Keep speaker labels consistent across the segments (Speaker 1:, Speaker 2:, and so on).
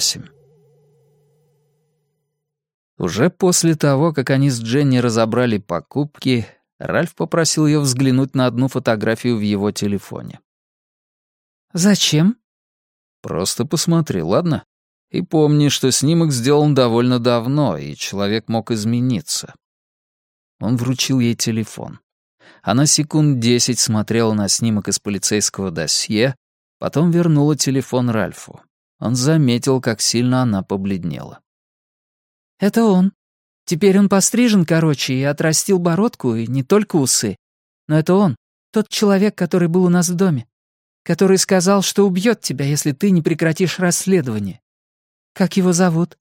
Speaker 1: 8. Уже после того, как они с Дженни разобрали покупки, Ральф попросил ее взглянуть на одну фотографию в его телефоне.
Speaker 2: «Зачем?»
Speaker 1: «Просто посмотри, ладно? И помни, что снимок сделан довольно давно, и человек мог измениться». Он вручил ей телефон. Она секунд 10 смотрела на снимок из полицейского досье, потом вернула телефон Ральфу. Он заметил, как сильно она побледнела.
Speaker 2: «Это он. Теперь он пострижен короче и отрастил бородку, и не только усы. Но это он, тот человек, который был у нас в доме, который сказал, что убьет тебя, если ты не прекратишь расследование. Как его зовут?»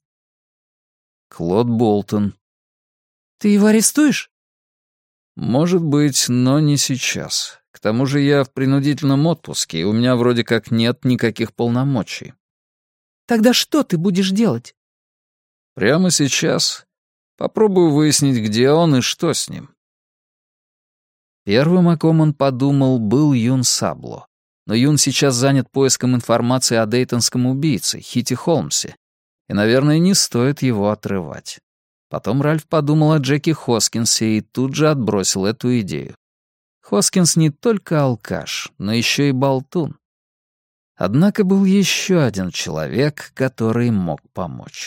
Speaker 1: «Клод Болтон».
Speaker 2: «Ты его арестуешь?»
Speaker 1: «Может быть, но не сейчас. К тому же я в принудительном отпуске, и у меня вроде как нет никаких полномочий».
Speaker 2: «Тогда что ты будешь делать?»
Speaker 1: «Прямо сейчас. Попробую выяснить, где он и что с ним». Первым, о ком он подумал, был Юн Сабло. Но Юн сейчас занят поиском информации о дейтонском убийце, Хите Холмсе, и, наверное, не стоит его отрывать. Потом Ральф подумал о Джеки Хоскинсе и тут же отбросил эту идею. Хоскинс не только алкаш, но еще и болтун. Однако был еще один человек, который мог помочь.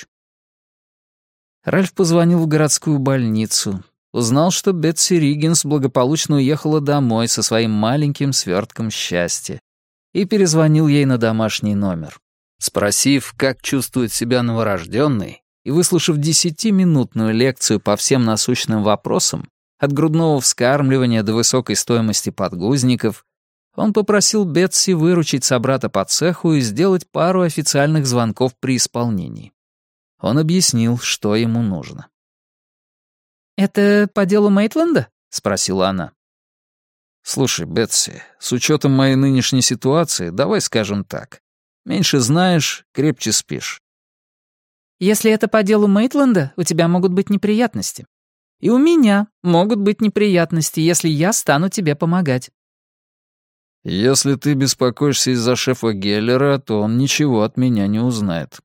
Speaker 1: Ральф позвонил в городскую больницу, узнал, что Бетси Риггинс благополучно уехала домой со своим маленьким свертком счастья и перезвонил ей на домашний номер. Спросив, как чувствует себя новорожденный, и выслушав 10-минутную лекцию по всем насущным вопросам, от грудного вскармливания до высокой стоимости подгузников, он попросил Бетси выручить собрата по цеху и сделать пару официальных звонков при исполнении. Он объяснил, что ему нужно.
Speaker 2: «Это по делу Мейтленда?» — спросила она.
Speaker 1: «Слушай, Бетси, с учетом моей нынешней ситуации, давай скажем так. Меньше знаешь, крепче спишь».
Speaker 2: «Если это по делу Мейтленда, у тебя могут быть неприятности. И у меня могут быть неприятности, если я стану тебе помогать».
Speaker 1: «Если ты беспокоишься из-за шефа Геллера, то он ничего от меня не узнает».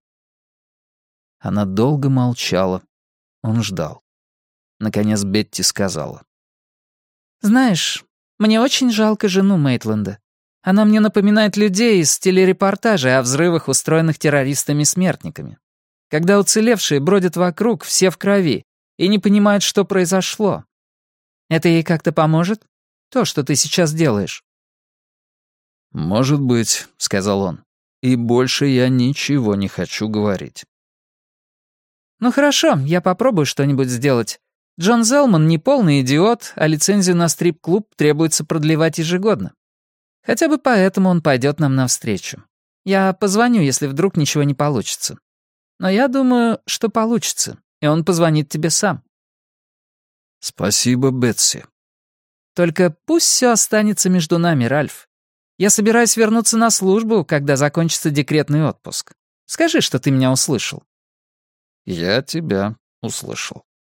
Speaker 1: Она долго молчала. Он ждал. Наконец Бетти сказала.
Speaker 2: «Знаешь, мне очень жалко жену Мейтленда. Она мне напоминает людей из телерепортажей о взрывах, устроенных террористами-смертниками. Когда уцелевшие бродят вокруг, все в крови, и не понимают, что произошло. Это ей как-то поможет? То, что ты сейчас делаешь?»
Speaker 1: «Может быть», — сказал он. «И больше я ничего не хочу говорить».
Speaker 2: «Ну хорошо, я попробую что-нибудь сделать. Джон Зелман не полный идиот, а лицензию на стрип-клуб требуется продлевать ежегодно. Хотя бы поэтому он пойдет нам навстречу. Я позвоню, если вдруг ничего не получится. Но я думаю, что получится, и он позвонит тебе сам».
Speaker 1: «Спасибо, Бетси».
Speaker 2: «Только пусть все останется между нами, Ральф. Я собираюсь вернуться на службу, когда закончится декретный отпуск. Скажи, что ты меня услышал».
Speaker 1: «Я тебя услышал».